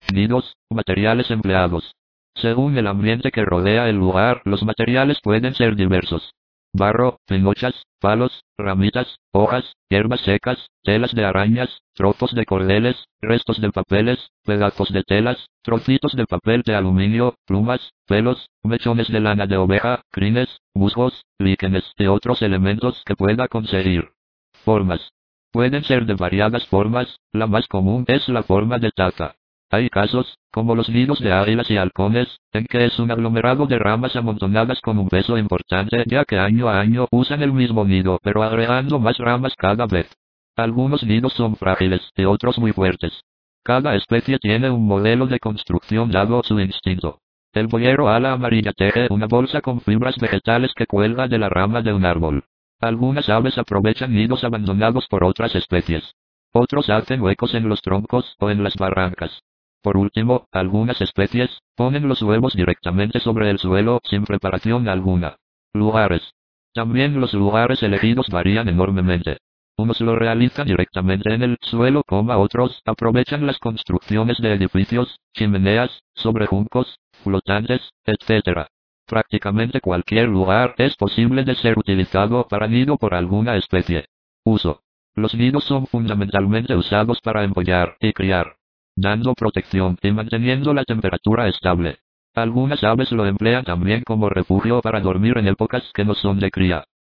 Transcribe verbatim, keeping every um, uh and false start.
Nidos, materiales empleados. Según el ambiente que rodea el lugar, los materiales pueden ser diversos. Barro, pinochas, palos, ramitas, hojas, hierbas secas, telas de arañas, trozos de cordeles, restos de papeles, pedazos de telas, trocitos de papel de aluminio, plumas, pelos, mechones de lana de oveja, crines, musgos, líquenes y otros elementos que pueda conseguir. Formas. Pueden ser de variadas formas, la más común es la forma de taza. Hay casos, como los nidos de águilas y halcones, en que es un aglomerado de ramas amontonadas con un peso importante, ya que año a año usan el mismo nido, pero agregando más ramas cada vez. Algunos nidos son frágiles y otros muy fuertes. Cada especie tiene un modelo de construcción dado su instinto. El boyero ala amarilla teje una bolsa con fibras vegetales que cuelga de la rama de un árbol. Algunas aves aprovechan nidos abandonados por otras especies. Otros hacen huecos en los troncos o en las barrancas. Por último, algunas especies ponen los huevos directamente sobre el suelo sin preparación alguna. Lugares. También los lugares elegidos varían enormemente. Unos lo realizan directamente en el suelo, como otros aprovechan las construcciones de edificios, chimeneas, sobre juncos, flotantes, etcétera. Prácticamente cualquier lugar es posible de ser utilizado para nido por alguna especie. Uso. Los nidos son fundamentalmente usados para empollar y criar, dando protección y manteniendo la temperatura estable. Algunas aves lo emplean también como refugio para dormir en épocas que no son de cría.